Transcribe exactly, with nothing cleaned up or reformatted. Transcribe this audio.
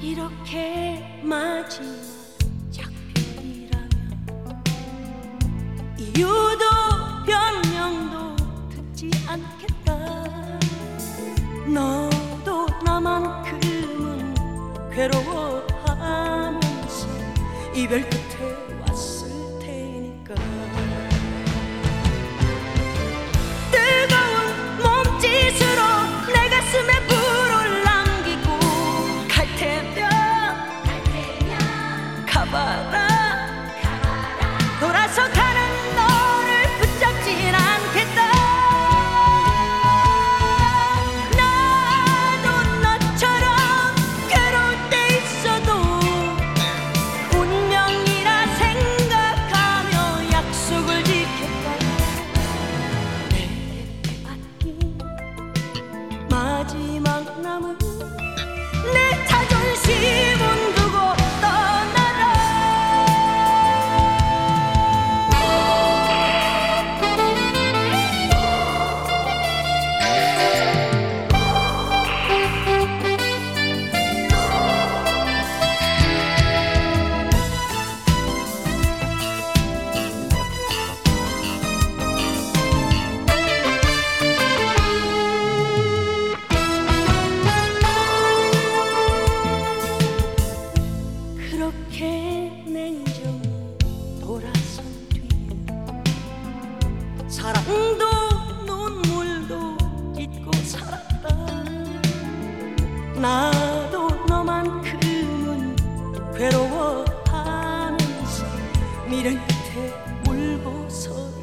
이렇게 마지막 작별이라면 이유도 변명도 듣지 않겠다. 너도 나만큼은 괴로워하면서 이별 끝에 왔을 테니까. 뜨거운 몸짓으로 내 가슴에 불을 남기고 갈 테면 가봐라. 돌아서 가는 너를 붙잡진 않겠다. 나도 너처럼 괴로울 때 있어도 운명이라 생각하며 약속을 지켰다. 내게 맡긴 마지막 남은 내 자존심은 두고 떠나라. 그렇게 냉정히 돌아선 뒤에 사랑도 눈물도 잊고 살았다. 나도 너만큼은 괴로워하면서 미련 끝에 울고 서